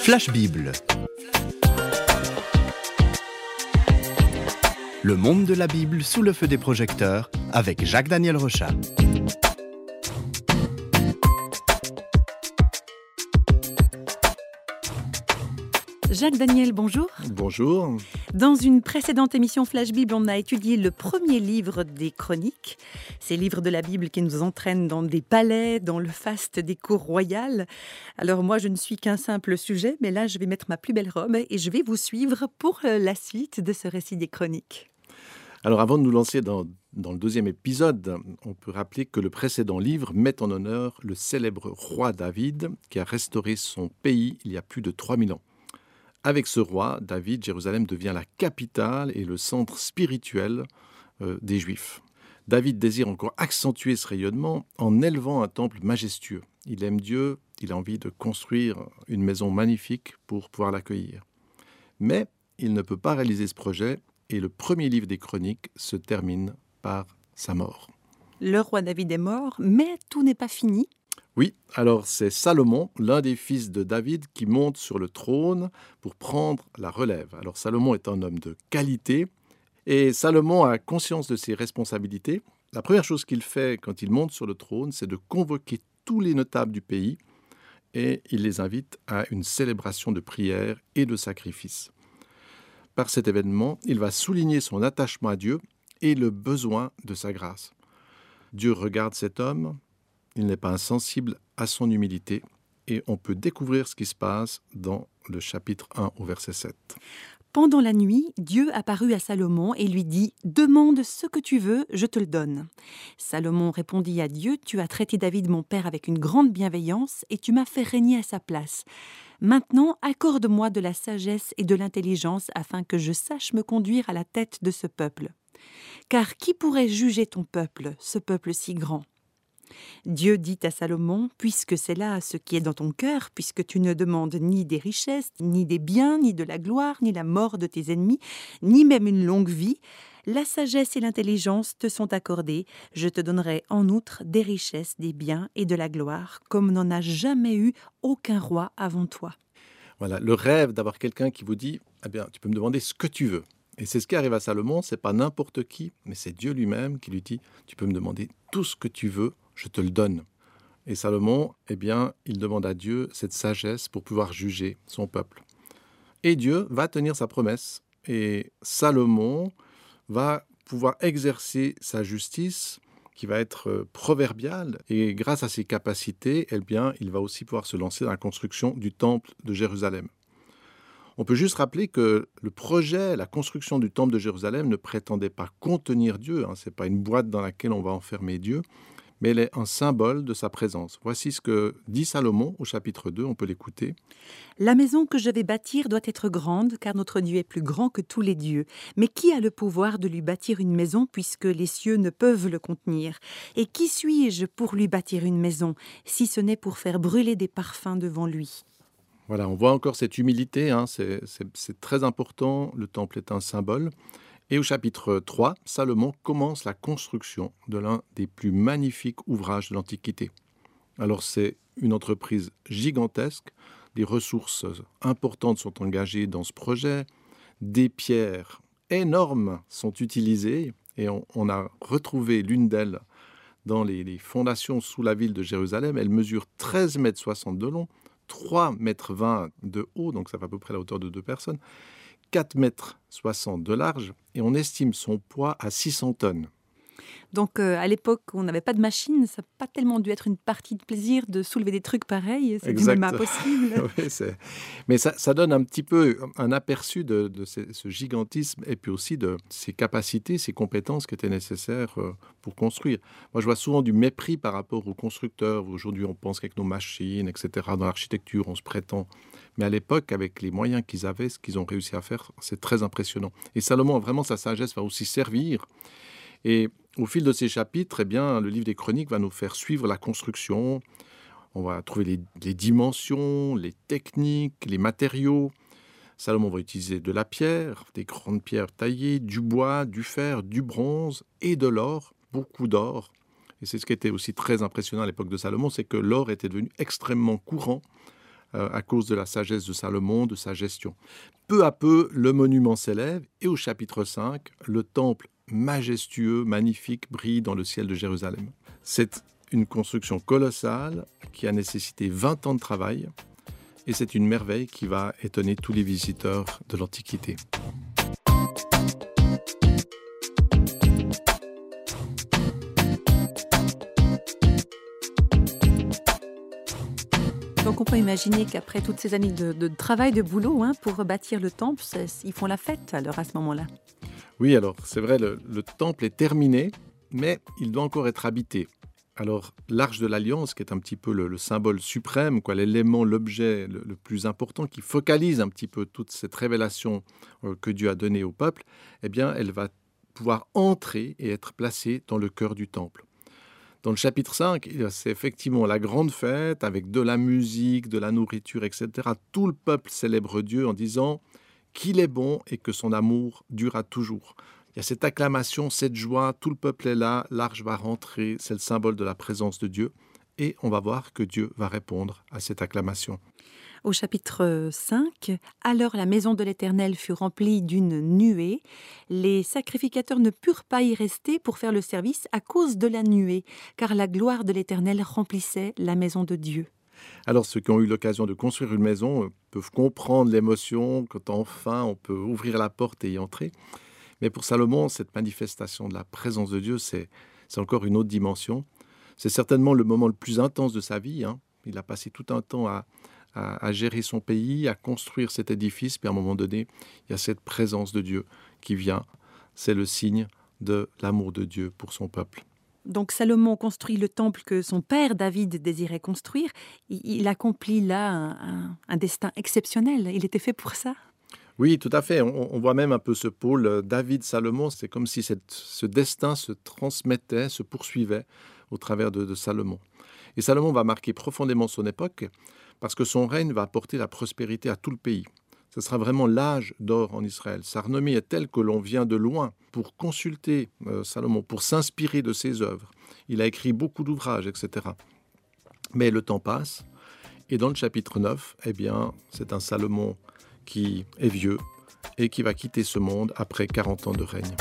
Flash Bible. Le monde de la Bible sous le feu des projecteurs avec Jacques-Daniel Rochat. Jacques-Daniel, bonjour. Bonjour. Dans une précédente émission Flash Bible, on a étudié le premier livre des Chroniques. Ces livres de la Bible qui nous entraînent dans des palais, dans le faste des cours royales. Alors moi, je ne suis qu'un simple sujet, mais là, je vais mettre ma plus belle robe et je vais vous suivre pour la suite de ce récit des Chroniques. Alors avant de nous lancer dans le deuxième épisode, on peut rappeler que le précédent livre met en honneur le célèbre roi David qui a restauré son pays il y a plus de 3000 ans. Avec ce roi, David, Jérusalem devient la capitale et le centre spirituel des Juifs. David désire encore accentuer ce rayonnement en élevant un temple majestueux. Il aime Dieu, il a envie de construire une maison magnifique pour pouvoir l'accueillir. Mais il ne peut pas réaliser ce projet et le premier livre des Chroniques se termine par sa mort. Le roi David est mort, mais tout n'est pas fini. Oui, alors c'est Salomon, l'un des fils de David, qui monte sur le trône pour prendre la relève. Alors Salomon est un homme de qualité et Salomon a conscience de ses responsabilités. La première chose qu'il fait quand il monte sur le trône, c'est de convoquer tous les notables du pays et il les invite à une célébration de prière et de sacrifice. Par cet événement, il va souligner son attachement à Dieu et le besoin de sa grâce. Dieu regarde cet homme. Il n'est pas insensible à son humilité et on peut découvrir ce qui se passe dans le chapitre 1 au verset 7. Pendant la nuit, Dieu apparut à Salomon et lui dit « Demande ce que tu veux, je te le donne. » Salomon répondit à Dieu « Tu as traité David mon père avec une grande bienveillance et tu m'as fait régner à sa place. Maintenant, accorde-moi de la sagesse et de l'intelligence afin que je sache me conduire à la tête de ce peuple. Car qui pourrait juger ton peuple, ce peuple si grand ? » Dieu dit à Salomon, « Puisque c'est là ce qui est dans ton cœur, puisque tu ne demandes ni des richesses, ni des biens, ni de la gloire, ni la mort de tes ennemis, ni même une longue vie, la sagesse et l'intelligence te sont accordées. Je te donnerai en outre des richesses, des biens et de la gloire, comme n'en a jamais eu aucun roi avant toi. » Voilà, le rêve d'avoir quelqu'un qui vous dit « Eh bien, tu peux me demander ce que tu veux ». Et c'est ce qui arrive à Salomon, c'est pas n'importe qui, mais c'est Dieu lui-même qui lui dit « Tu peux me demander tout ce que tu veux, je te le donne ». Et Salomon, eh bien, il demande à Dieu cette sagesse pour pouvoir juger son peuple. Et Dieu va tenir sa promesse. Et Salomon va pouvoir exercer sa justice qui va être proverbiale. Et grâce à ses capacités, eh bien, il va aussi pouvoir se lancer dans la construction du temple de Jérusalem. On peut juste rappeler que le projet, la construction du temple de Jérusalem ne prétendait pas contenir Dieu. Ce n'est pas une boîte dans laquelle on va enfermer Dieu, mais elle est un symbole de sa présence. Voici ce que dit Salomon au chapitre 2, on peut l'écouter. « La maison que je vais bâtir doit être grande, car notre Dieu est plus grand que tous les dieux. Mais qui a le pouvoir de lui bâtir une maison, puisque les cieux ne peuvent le contenir ? Et qui suis-je pour lui bâtir une maison, si ce n'est pour faire brûler des parfums devant lui ?» Voilà, on voit encore cette humilité, c'est très important, le temple est un symbole. Et au chapitre 3, Salomon commence la construction de l'un des plus magnifiques ouvrages de l'Antiquité. Alors c'est une entreprise gigantesque, des ressources importantes sont engagées dans ce projet, des pierres énormes sont utilisées et on a retrouvé l'une d'elles dans les fondations sous la ville de Jérusalem. Elle mesure 13,60 m de long, 3,20 m de haut, donc ça fait à peu près la hauteur de 2 personnes, 4,60 m de large, et on estime son poids à 600 tonnes. Donc à l'époque, on n'avait pas de machine, ça n'a pas tellement dû être une partie de plaisir de soulever des trucs pareils, c'était même impossible. Oui, mais ça donne un petit peu un aperçu de ce gigantisme et puis aussi de ses capacités, ses compétences qui étaient nécessaires pour construire. Moi, je vois souvent du mépris par rapport aux constructeurs. Aujourd'hui, on pense qu'avec nos machines, etc., dans l'architecture, on se prétend. Mais à l'époque, avec les moyens qu'ils avaient, ce qu'ils ont réussi à faire, c'est très impressionnant. Et Salomon, vraiment, sa sagesse va aussi servir. Et au fil de ces chapitres, eh bien, le livre des Chroniques va nous faire suivre la construction. On va trouver les dimensions, les techniques, les matériaux. Salomon va utiliser de la pierre, des grandes pierres taillées, du bois, du fer, du bronze et de l'or, beaucoup d'or. Et c'est ce qui était aussi très impressionnant à l'époque de Salomon, c'est que l'or était devenu extrêmement courant à cause de la sagesse de Salomon, de sa gestion. Peu à peu, le monument s'élève et au chapitre 5, le temple majestueux, magnifique, brille dans le ciel de Jérusalem. C'est une construction colossale qui a nécessité 20 ans de travail et c'est une merveille qui va étonner tous les visiteurs de l'Antiquité. Donc on peut imaginer qu'après toutes ces années de travail, de boulot, pour bâtir le temple, ils font la fête alors à ce moment-là. Oui, alors c'est vrai, le temple est terminé, mais il doit encore être habité. Alors l'Arche de l'Alliance, qui est un petit peu le symbole suprême, l'élément, l'objet le plus important, qui focalise un petit peu toute cette révélation que Dieu a donnée au peuple, eh bien elle va pouvoir entrer et être placée dans le cœur du temple. Dans le chapitre 5, c'est effectivement la grande fête avec de la musique, de la nourriture, etc. Tout le peuple célèbre Dieu en disant qu'il est bon et que son amour durera toujours. Il y a cette acclamation, cette joie, tout le peuple est là, l'arche va rentrer, c'est le symbole de la présence de Dieu. Et on va voir que Dieu va répondre à cette acclamation. Au chapitre 5, « Alors la maison de l'Éternel fut remplie d'une nuée. Les sacrificateurs ne purent pas y rester pour faire le service à cause de la nuée, car la gloire de l'Éternel remplissait la maison de Dieu. » Alors ceux qui ont eu l'occasion de construire une maison peuvent comprendre l'émotion quand enfin on peut ouvrir la porte et y entrer. Mais pour Salomon, cette manifestation de la présence de Dieu, c'est encore une autre dimension. C'est certainement le moment le plus intense de sa vie. Il a passé tout un temps à gérer son pays, à construire cet édifice. Puis à un moment donné, il y a cette présence de Dieu qui vient. C'est le signe de l'amour de Dieu pour son peuple. Donc Salomon construit le temple que son père David désirait construire. Il accomplit là un destin exceptionnel. Il était fait pour ça. Oui, tout à fait. On voit même un peu ce pôle David-Salomon. C'est comme si ce destin se transmettait, se poursuivait au travers de Salomon. Et Salomon va marquer profondément son époque parce que son règne va apporter la prospérité à tout le pays. Ce sera vraiment l'âge d'or en Israël. Sa renommée est telle que l'on vient de loin pour consulter Salomon, pour s'inspirer de ses œuvres. Il a écrit beaucoup d'ouvrages, etc. Mais le temps passe, et dans le chapitre 9, c'est un Salomon qui est vieux et qui va quitter ce monde après 40 ans de règne.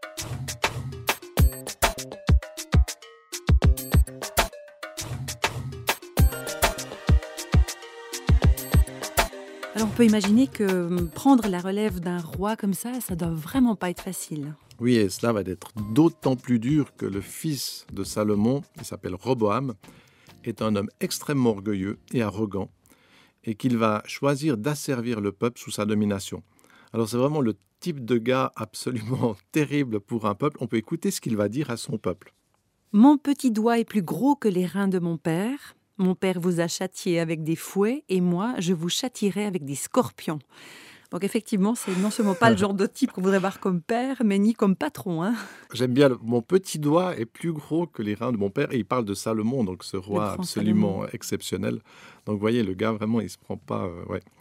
Alors on peut imaginer que prendre la relève d'un roi comme ça doit vraiment pas être facile. Oui, et cela va être d'autant plus dur que le fils de Salomon, il s'appelle Roboam, est un homme extrêmement orgueilleux et arrogant, et qu'il va choisir d'asservir le peuple sous sa domination. Alors c'est vraiment le type de gars absolument terrible pour un peuple. On peut écouter ce qu'il va dire à son peuple. « Mon petit doigt est plus gros que les reins de mon père. Mon père vous a châtié avec des fouets et moi, je vous châtierai avec des scorpions. » Donc effectivement, c'est non seulement pas le genre de type qu'on voudrait voir comme père, mais ni comme patron. J'aime bien, mon petit doigt est plus gros que les reins de mon père. Et il parle de Salomon, donc ce roi absolument exceptionnel. Donc vous voyez, le gars, vraiment, il ne se prend pas...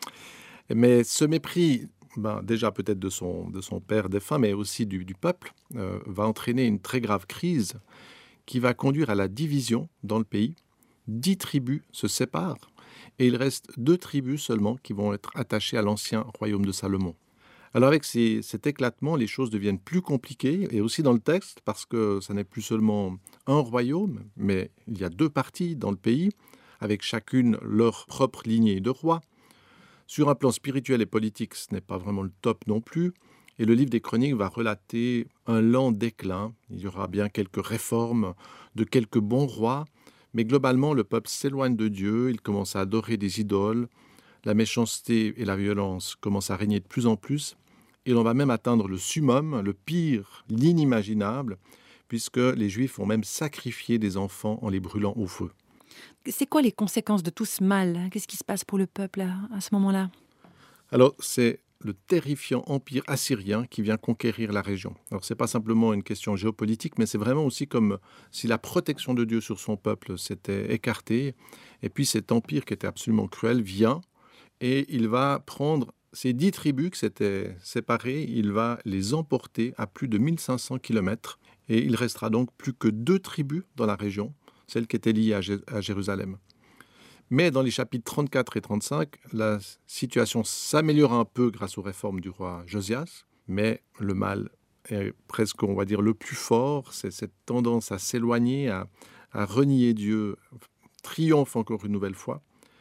Mais ce mépris, déjà peut-être de son père défunt, mais aussi du peuple, va entraîner une très grave crise qui va conduire à la division dans le pays. 10 tribus se séparent. Et il reste 2 tribus seulement qui vont être attachées à l'ancien royaume de Salomon. Alors avec cet éclatement, les choses deviennent plus compliquées, et aussi dans le texte, parce que ça n'est plus seulement un royaume, mais il y a 2 parties dans le pays, avec chacune leur propre lignée de rois. Sur un plan spirituel et politique, ce n'est pas vraiment le top non plus, et le livre des Chroniques va relater un lent déclin. Il y aura bien quelques réformes de quelques bons rois, mais globalement, le peuple s'éloigne de Dieu, il commence à adorer des idoles, la méchanceté et la violence commencent à régner de plus en plus, et l'on va même atteindre le summum, le pire, l'inimaginable, puisque les Juifs vont même sacrifier des enfants en les brûlant au feu. C'est quoi les conséquences de tout ce mal ? Qu'est-ce qui se passe pour le peuple à ce moment-là ? Alors, c'est le terrifiant empire assyrien qui vient conquérir la région. Alors, ce n'est pas simplement une question géopolitique, mais c'est vraiment aussi comme si la protection de Dieu sur son peuple s'était écartée. Et puis cet empire qui était absolument cruel vient et il va prendre ces 10 tribus qui s'étaient séparées, il va les emporter à plus de 1500 kilomètres. Et il restera donc plus que 2 tribus dans la région, celles qui étaient liées à Jérusalem. Mais dans les chapitres 34 et 35, la situation s'améliore un peu grâce aux réformes du roi Josias, mais le mal est presque, on va dire, le plus fort. C'est cette tendance à s'éloigner, à renier Dieu, triomphe encore une nouvelle fois.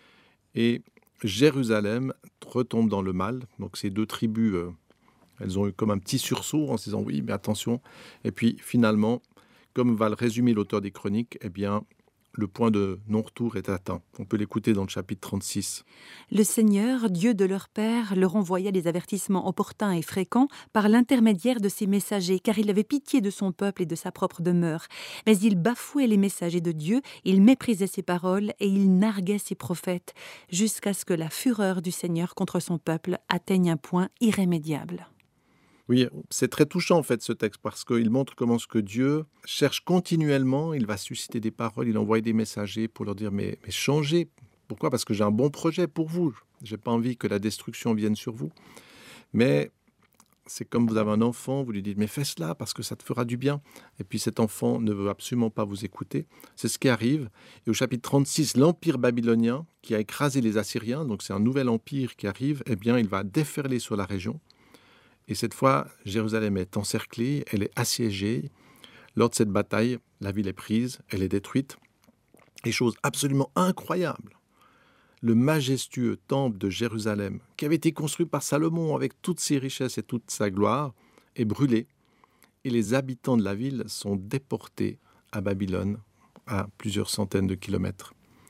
Et Jérusalem retombe dans le mal. Donc ces deux tribus, elles ont eu comme un petit sursaut en se disant oui, mais attention. Et puis finalement, comme va le résumer l'auteur des Chroniques, eh bien, le point de non-retour est atteint. On peut l'écouter dans le chapitre 36. Le Seigneur, Dieu de leur père, leur envoya des avertissements opportuns et fréquents par l'intermédiaire de ses messagers, car il avait pitié de son peuple et de sa propre demeure. Mais il bafouait les messagers de Dieu, il méprisait ses paroles et il narguait ses prophètes, jusqu'à ce que la fureur du Seigneur contre son peuple atteigne un point irrémédiable. Oui, c'est très touchant en fait ce texte parce qu'il montre comment ce que Dieu cherche continuellement, il va susciter des paroles, il envoie des messagers pour leur dire mais changez. Pourquoi ? Parce que j'ai un bon projet pour vous. Je n'ai pas envie que la destruction vienne sur vous. Mais c'est comme vous avez un enfant, vous lui dites mais fais cela parce que ça te fera du bien. Et puis cet enfant ne veut absolument pas vous écouter. C'est ce qui arrive. Et au chapitre 36, l'empire babylonien qui a écrasé les Assyriens, donc c'est un nouvel empire qui arrive, eh bien il va déferler sur la région. Et cette fois, Jérusalem est encerclée, elle est assiégée. Lors de cette bataille, la ville est prise, elle est détruite. Et chose absolument incroyable, le majestueux temple de Jérusalem, qui avait été construit par Salomon avec toutes ses richesses et toute sa gloire, est brûlé. Et les habitants de la ville sont déportés à Babylone, à plusieurs centaines de kilomètres.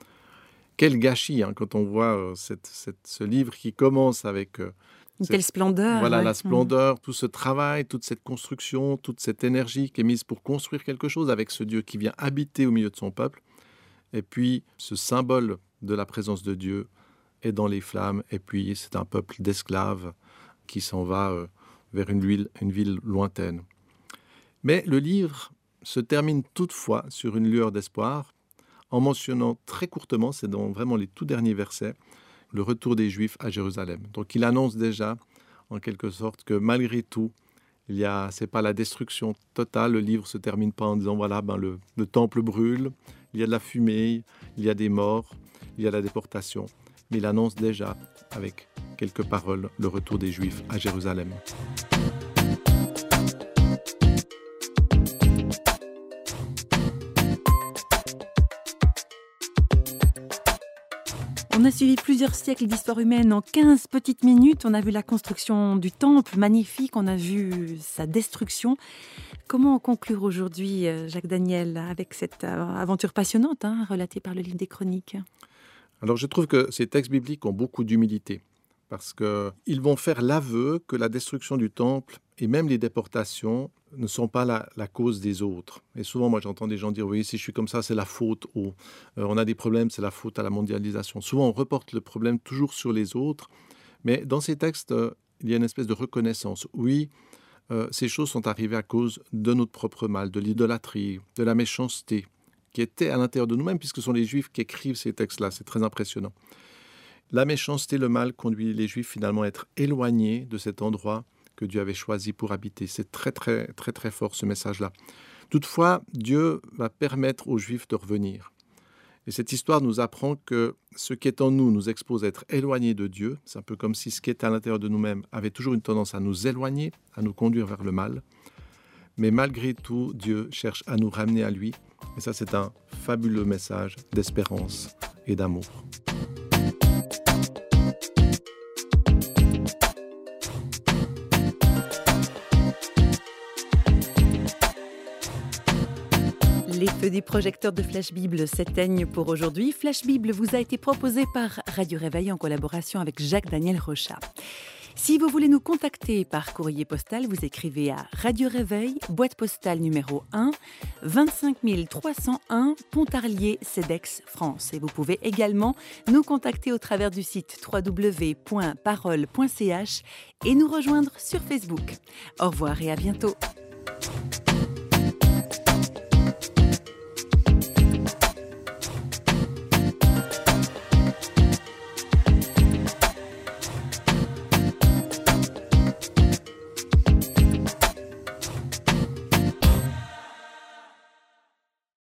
Quel gâchis quand on voit ce livre qui commence avec... Une telle splendeur. Voilà, ouais. la splendeur, tout ce travail, toute cette construction, toute cette énergie qui est mise pour construire quelque chose avec ce Dieu qui vient habiter au milieu de son peuple. Et puis, ce symbole de la présence de Dieu est dans les flammes. Et puis, c'est un peuple d'esclaves qui s'en va vers une ville lointaine. Mais le livre se termine toutefois sur une lueur d'espoir en mentionnant très courtement, c'est dans vraiment les tout derniers versets, le retour des Juifs à Jérusalem. Donc il annonce déjà, en quelque sorte, que malgré tout, c'est pas la destruction totale. Le livre se termine pas en disant voilà, le temple brûle, il y a de la fumée, il y a des morts, il y a la déportation. Mais il annonce déjà, avec quelques paroles, le retour des Juifs à Jérusalem. On a suivi plusieurs siècles d'histoire humaine en 15 petites minutes. On a vu la construction du temple, magnifique. On a vu sa destruction. Comment conclure aujourd'hui, Jacques Daniel, avec cette aventure passionnante relatée par le livre des Chroniques ? Alors je trouve que ces textes bibliques ont beaucoup d'humilité. Parce qu'ils vont faire l'aveu que la destruction du temple et même les déportations ne sont pas la cause des autres. Et souvent, moi, j'entends des gens dire « Oui, si je suis comme ça, c'est la faute on a des problèmes, c'est la faute à la mondialisation ». Souvent, on reporte le problème toujours sur les autres. Mais dans ces textes, il y a une espèce de reconnaissance. Oui, ces choses sont arrivées à cause de notre propre mal, de l'idolâtrie, de la méchanceté, qui était à l'intérieur de nous-mêmes, puisque ce sont les Juifs qui écrivent ces textes-là. C'est très impressionnant. La méchanceté, le mal conduit les Juifs finalement à être éloignés de cet endroit que Dieu avait choisi pour habiter. C'est très, très, très, très fort ce message-là. Toutefois, Dieu va permettre aux Juifs de revenir. Et cette histoire nous apprend que ce qui est en nous nous expose à être éloignés de Dieu. C'est un peu comme si ce qui est à l'intérieur de nous-mêmes avait toujours une tendance à nous éloigner, à nous conduire vers le mal. Mais malgré tout, Dieu cherche à nous ramener à lui. Et ça, c'est un fabuleux message d'espérance et d'amour. Les feux des projecteurs de Flash Bible s'éteignent pour aujourd'hui. Flash Bible vous a été proposé par Radio Réveil en collaboration avec Jacques Daniel Rochat. Si vous voulez nous contacter par courrier postal, vous écrivez à Radio Réveil, boîte postale numéro 1, 25 301, Pontarlier, Cedex, France. Et vous pouvez également nous contacter au travers du site www.parole.ch et nous rejoindre sur Facebook. Au revoir et à bientôt.